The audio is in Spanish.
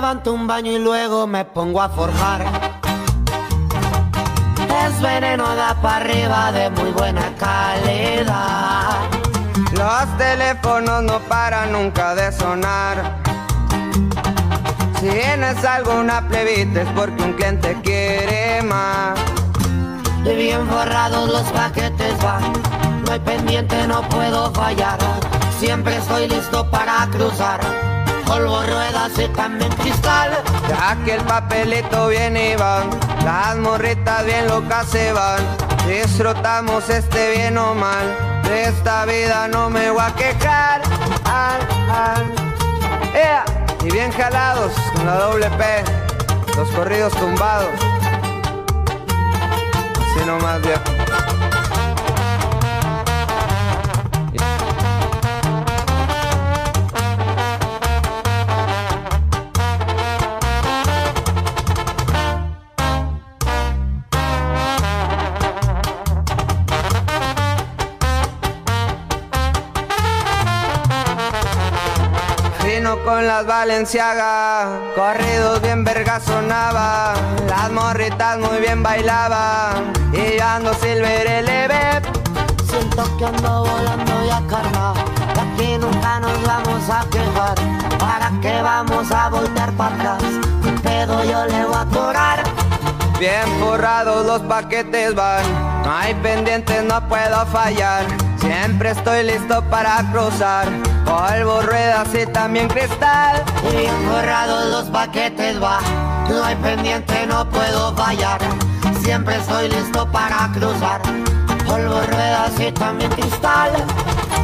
levanto un baño y luego me pongo a forjar. Es veneno, da para arriba de muy buena calidad. Los teléfonos no paran nunca de sonar. Si tienes alguna plebita es porque un cliente quiere más. De bien forrados los paquetes van, no hay pendiente, no puedo fallar. Siempre estoy listo para cruzar, polvo, ruedas y también cristal. Ya que el papelito viene y va, las morritas bien locas se van. Disfrutamos bien o mal, de esta vida no me voy a quejar. Y bien jalados con la doble P, los corridos tumbados. Así nomás, viejo. Con las Balenciaga, corridos bien verga sonaba, las morritas muy bien bailaban, y yo ando Silver LB. Siento que ando volando ya carnal, de aquí nunca nos vamos a quejar. ¿Para qué vamos a voltear para atrás? Mi pedo yo le voy a cobrar. Bien forrados los paquetes van, no hay pendientes, no puedo fallar. Siempre estoy listo para cruzar, polvo, ruedas y también cristal. Y bien forrados los paquetes va, no hay pendiente, no puedo fallar. Siempre estoy listo para cruzar, polvo, ruedas y también cristal.